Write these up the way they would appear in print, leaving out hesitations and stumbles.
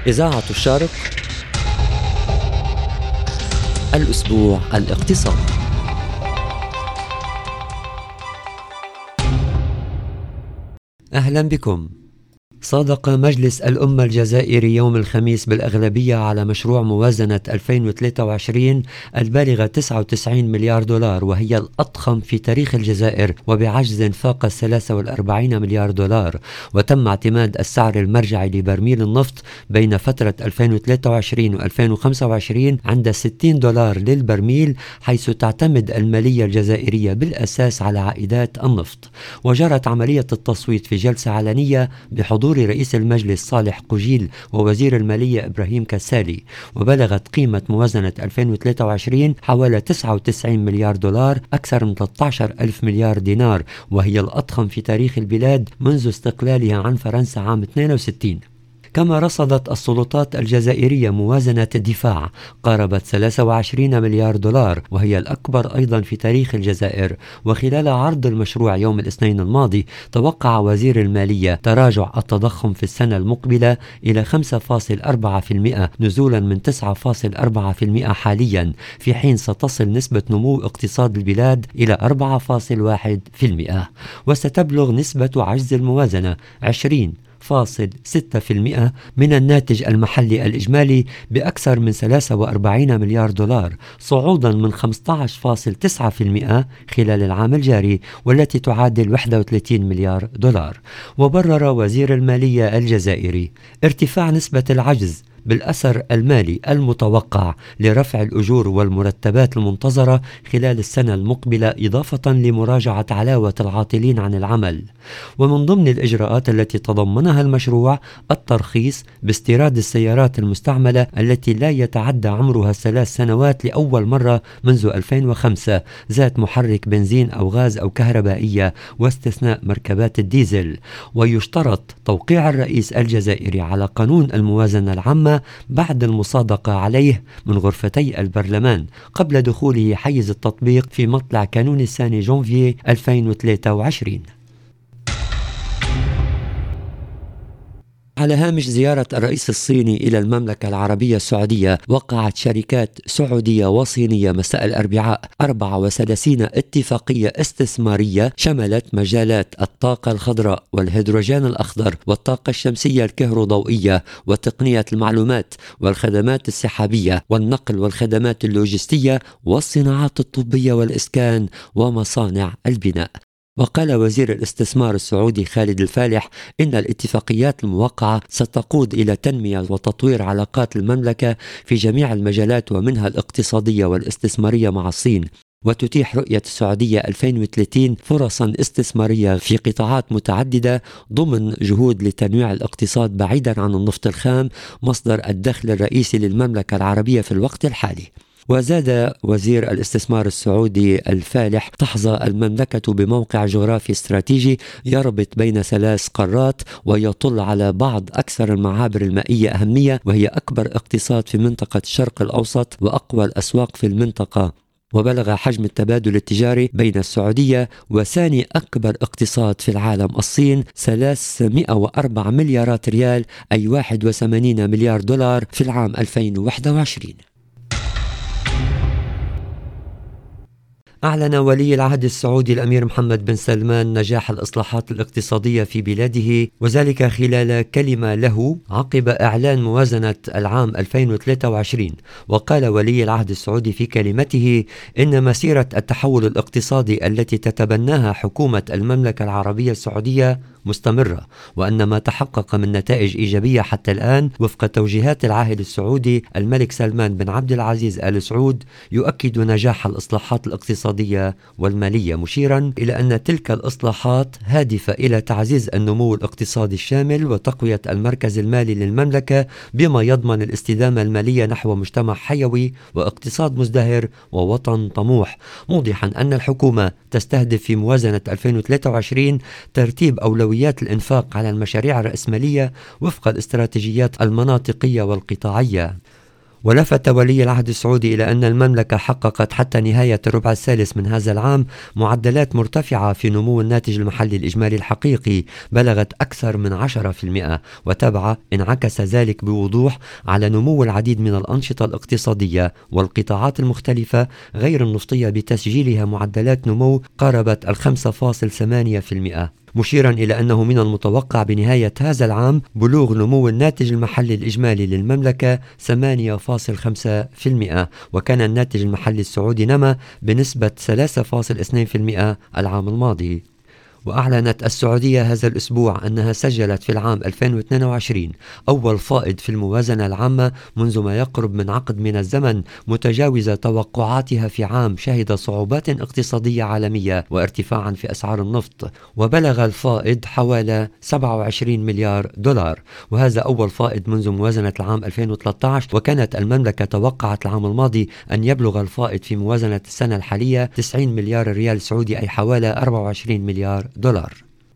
إذاعة الشرق، الأسبوع الاقتصادي. أهلا بكم. صادق مجلس الأمة الجزائري يوم الخميس بالأغلبية على مشروع موازنة 2023 البالغة 99 مليار دولار، وهي الأضخم في تاريخ الجزائر وبعجز فاق 43 مليار دولار. وتم اعتماد السعر المرجعي لبرميل النفط بين فترة 2023 و 2025 عند 60 دولار للبرميل، حيث تعتمد المالية الجزائرية بالأساس على عائدات النفط. وجرت عملية التصويت في جلسة علنية بحضور رئيس المجلس صالح قجيل ووزير المالية إبراهيم كسالي، وبلغت قيمة موازنة 2023 حوالي 99 مليار دولار، أكثر من 13 ألف مليار دينار، وهي الأضخم في تاريخ البلاد منذ استقلالها عن فرنسا عام 62. كما رصدت السلطات الجزائرية موازنة دفاع قاربت 23 مليار دولار، وهي الأكبر أيضا في تاريخ الجزائر. وخلال عرض المشروع يوم الاثنين الماضي، توقع وزير المالية تراجع التضخم في السنة المقبلة إلى 5.4% نزولا من 9.4% حاليا، في حين ستصل نسبة نمو اقتصاد البلاد إلى 4.1%، وستبلغ نسبة عجز الموازنة 20.6% من الناتج المحلي الإجمالي بأكثر من 43 مليار دولار، صعودا من 15.9% خلال العام الجاري، والتي تعادل 31 مليار دولار. وبرر وزير المالية الجزائري ارتفاع نسبة العجز بالأثر المالي المتوقع لرفع الأجور والمرتبات المنتظرة خلال السنة المقبلة، إضافة لمراجعة علاوة العاطلين عن العمل. ومن ضمن الإجراءات التي تضمنها المشروع الترخيص باستيراد السيارات المستعملة التي لا يتعدى عمرها 3 سنوات لأول مرة منذ 2005، ذات محرك بنزين أو غاز أو كهربائية، واستثناء مركبات الديزل. ويشترط توقيع الرئيس الجزائري على قانون الموازنة العامة بعد المصادقة عليه من غرفتي البرلمان قبل دخوله حيز التطبيق في مطلع كانون الثاني جونفي 2023. على هامش زيارة الرئيس الصيني إلى المملكة العربية السعودية، وقعت شركات سعودية وصينية مساء الأربعاء 34 اتفاقية استثمارية شملت مجالات الطاقة الخضراء والهيدروجين الأخضر والطاقة الشمسية الكهروضوئية وتقنية المعلومات والخدمات السحابية والنقل والخدمات اللوجستية والصناعات الطبية والإسكان ومصانع البناء. وقال وزير الاستثمار السعودي خالد الفالح إن الاتفاقيات الموقعة ستقود إلى تنمية وتطوير علاقات المملكة في جميع المجالات، ومنها الاقتصادية والاستثمارية مع الصين، وتتيح رؤية السعودية 2030 فرصا استثمارية في قطاعات متعددة ضمن جهود لتنويع الاقتصاد بعيدا عن النفط الخام، مصدر الدخل الرئيسي للمملكة العربية في الوقت الحالي. وزاد وزير الاستثمار السعودي الفالح: تحظى المملكة بموقع جغرافي استراتيجي يربط بين 3 قارات ويطل على بعض أكثر المعابر المائية أهمية، وهي أكبر اقتصاد في منطقة الشرق الأوسط وأقوى الأسواق في المنطقة. وبلغ حجم التبادل التجاري بين السعودية وثاني أكبر اقتصاد في العالم الصين 304 مليارات ريال، أي 81 مليار دولار في العام 2021. أعلن ولي العهد السعودي الأمير محمد بن سلمان نجاح الإصلاحات الاقتصادية في بلاده، وذلك خلال كلمة له عقب إعلان موازنة العام 2023. وقال ولي العهد السعودي في كلمته إن مسيرة التحول الاقتصادي التي تتبناها حكومة المملكة العربية السعودية مستمرة، وأن ما تحقق من نتائج إيجابية حتى الآن وفق توجيهات العاهل السعودي الملك سلمان بن عبد العزيز آل سعود يؤكد نجاح الإصلاحات الاقتصادية والمالية، مشيرا إلى أن تلك الإصلاحات هادفة إلى تعزيز النمو الاقتصادي الشامل وتقوية المركز المالي للمملكة، بما يضمن الاستدامة المالية نحو مجتمع حيوي واقتصاد مزدهر ووطن طموح، موضحا أن الحكومة تستهدف في موازنة 2023 ترتيب أولويات الإنفاق على المشاريع الرأسمالية وفق الاستراتيجيات المناطقية والقطاعية. ولفت ولي العهد السعودي إلى أن المملكة حققت حتى نهاية الربع الثالث من هذا العام معدلات مرتفعة في نمو الناتج المحلي الإجمالي الحقيقي بلغت أكثر من 10%، وتبع انعكس ذلك بوضوح على نمو العديد من الأنشطة الاقتصادية والقطاعات المختلفة غير النفطية بتسجيلها معدلات نمو قاربت 5.8%، مشيرا إلى أنه من المتوقع بنهاية هذا العام بلوغ نمو الناتج المحلي الإجمالي للمملكة 8.5%، وكان الناتج المحلي السعودي نما بنسبة 3.2% العام الماضي. وأعلنت السعودية هذا الأسبوع أنها سجلت في العام 2022 أول فائض في الموازنة العامة منذ ما يقرب من عقد من الزمن، متجاوزة توقعاتها في عام شهد صعوبات اقتصادية عالمية وارتفاعا في أسعار النفط، وبلغ الفائض حوالي 27 مليار دولار، وهذا أول فائض منذ موازنة العام 2013. وكانت المملكة توقعت العام الماضي أن يبلغ الفائض في موازنة السنة الحالية 90 مليار ريال سعودي، أي حوالي 24 مليار دولار.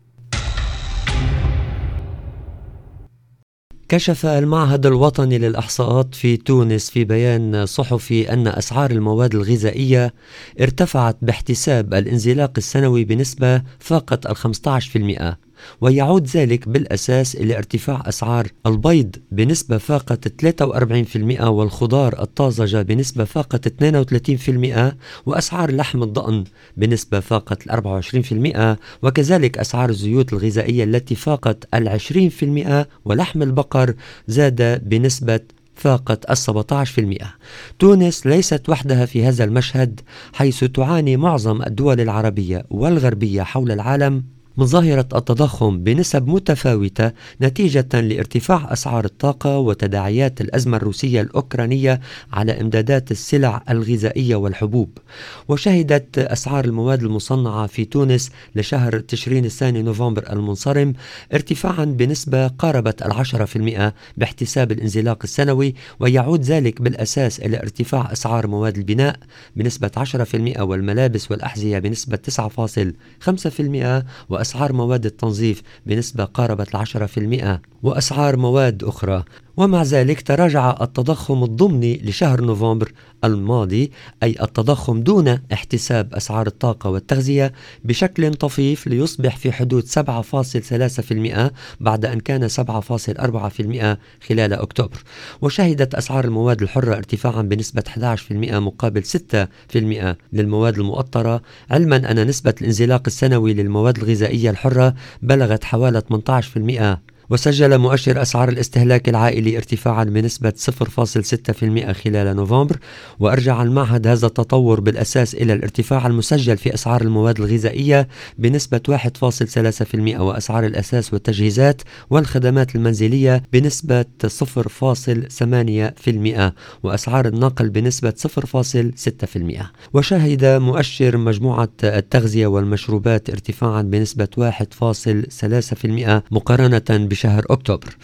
كشف المعهد الوطني للإحصاءات في تونس في بيان صحفي أن أسعار المواد الغذائية ارتفعت باحتساب الانزلاق السنوي بنسبة فاقت 15%، ويعود ذلك بالأساس إلى ارتفاع أسعار البيض بنسبة فاقت 43%، والخضار الطازجة بنسبة فاقت 32%، وأسعار لحم الضأن بنسبة فاقت 24%، وكذلك أسعار الزيوت الغذائية التي فاقت 20%، ولحم البقر زاد بنسبة فاقت 17%. تونس ليست وحدها في هذا المشهد، حيث تعاني معظم الدول العربية والغربية حول العالم من ظاهرة التضخم بنسب متفاوتة نتيجة لارتفاع أسعار الطاقة وتداعيات الأزمة الروسية الأوكرانية على إمدادات السلع الغذائية والحبوب. وشهدت أسعار المواد المصنعة في تونس لشهر تشرين الثاني نوفمبر المنصرم ارتفاعا بنسبة قاربت 10% باحتساب الانزلاق السنوي، ويعود ذلك بالأساس إلى ارتفاع أسعار مواد البناء بنسبة 10%، والملابس والأحذية بنسبة 9.5%، وأسعار مواد التنظيف بنسبة قاربت 10%، وأسعار مواد أخرى. ومع ذلك تراجع التضخم الضمني لشهر نوفمبر الماضي، أي التضخم دون احتساب أسعار الطاقة والتغذية، بشكل طفيف ليصبح في حدود 7.3% بعد أن كان 7.4% خلال أكتوبر. وشهدت أسعار المواد الحرة ارتفاعا بنسبة 11% مقابل 6% للمواد المؤطرة، علما أن نسبة الانزلاق السنوي للمواد الغذائية الحرة بلغت حوالي 18%. وسجل مؤشر أسعار الاستهلاك العائلي ارتفاعا بنسبة 0.6% خلال نوفمبر، وأرجع المعهد هذا التطور بالأساس إلى الارتفاع المسجل في أسعار المواد الغذائية بنسبة 1.3%، وأسعار الأساس والتجهيزات والخدمات المنزلية بنسبة 0.8%، وأسعار النقل بنسبة 0.6%. وشهد مؤشر مجموعة التغذية والمشروبات ارتفاعا بنسبة 1.3% مقارنة بشهر أكتوبر.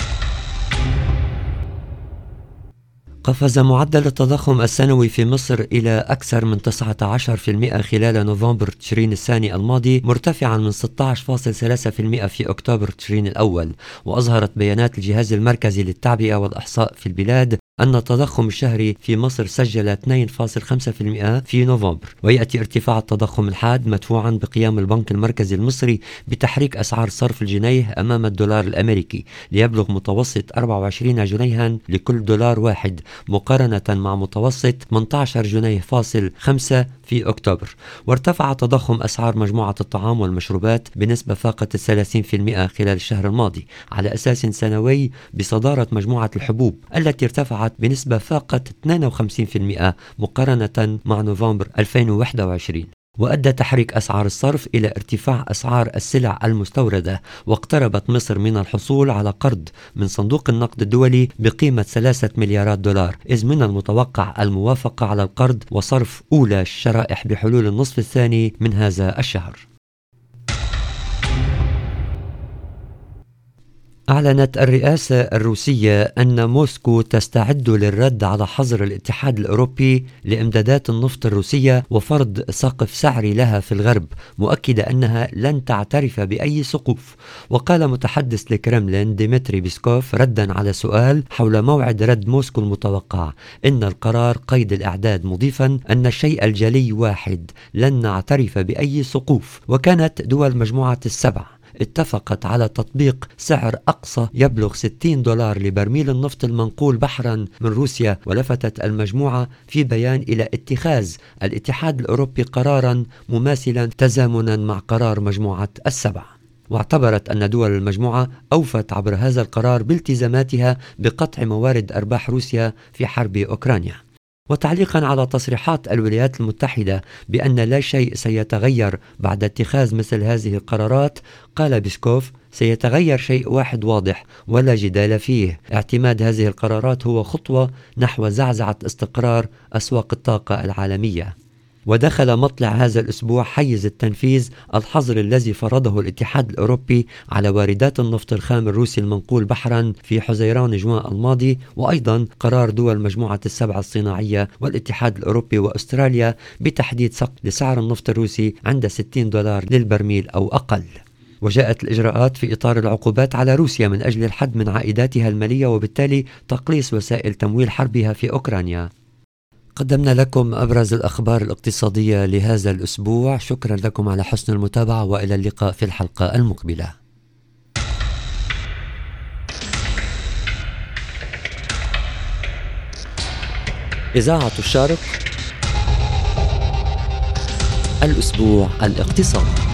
قفز معدل التضخم السنوي في مصر إلى أكثر من 19% خلال نوفمبر تشرين الثاني الماضي، مرتفعا من 16.3% في أكتوبر تشرين الأول. وأظهرت بيانات الجهاز المركزي للتعبئة والإحصاء في البلاد أن التضخم الشهري في مصر سجل 2.5% في نوفمبر، ويأتي ارتفاع التضخم الحاد مدفوعا بقيام البنك المركزي المصري بتحريك أسعار صرف الجنيه أمام الدولار الأمريكي ليبلغ متوسط 24 جنيها لكل دولار واحد، مقارنة مع متوسط 18 جنيه فاصل 5 في أكتوبر. وارتفع تضخم أسعار مجموعة الطعام والمشروبات بنسبة فاقت 30% خلال الشهر الماضي على أساس سنوي، بصدارة مجموعة الحبوب التي ارتفعت بنسبة فاقت 52% مقارنة مع نوفمبر 2021. وأدى تحريك أسعار الصرف إلى ارتفاع أسعار السلع المستوردة، واقتربت مصر من الحصول على قرض من صندوق النقد الدولي بقيمة 3 مليارات دولار، إذ من المتوقع الموافقة على القرض وصرف أولى الشرائح بحلول النصف الثاني من هذا الشهر. أعلنت الرئاسة الروسية أن موسكو تستعد للرد على حظر الاتحاد الأوروبي لإمدادات النفط الروسية وفرض سقف سعري لها في الغرب، مؤكدة أنها لن تعترف بأي سقوف. وقال متحدث الكرملين ديمتري بيسكوف ردا على سؤال حول موعد رد موسكو المتوقع إن القرار قيد الإعداد، مضيفا أن الشيء الجلي واحد: لن نعترف بأي سقوف. وكانت دول مجموعة السبع اتفقت على تطبيق سعر أقصى يبلغ $60 لبرميل النفط المنقول بحرا من روسيا. ولفتت المجموعة في بيان إلى اتخاذ الاتحاد الأوروبي قرارا مماثلا تزامنا مع قرار مجموعة السبع، واعتبرت أن دول المجموعة أوفت عبر هذا القرار بالتزاماتها بقطع موارد أرباح روسيا في حرب أوكرانيا. وتعليقا على تصريحات الولايات المتحدة بأن لا شيء سيتغير بعد اتخاذ مثل هذه القرارات، قال بيسكوف: سيتغير شيء واحد واضح ولا جدال فيه: اعتماد هذه القرارات هو خطوة نحو زعزعة استقرار أسواق الطاقة العالمية. ودخل مطلع هذا الأسبوع حيز التنفيذ الحظر الذي فرضه الاتحاد الأوروبي على واردات النفط الخام الروسي المنقول بحرا في حزيران جوان الماضي، وأيضا قرار دول مجموعة السبع الصناعية والاتحاد الأوروبي وأستراليا بتحديد سقف لسعر النفط الروسي عند $60 للبرميل أو أقل. وجاءت الإجراءات في إطار العقوبات على روسيا من أجل الحد من عائداتها المالية وبالتالي تقليص وسائل تمويل حربها في أوكرانيا. قدمنا لكم أبرز الأخبار الاقتصادية لهذا الأسبوع. شكرا لكم على حسن المتابعة، وإلى اللقاء في الحلقة المقبلة. إذاعة الشرق، الأسبوع الاقتصادي.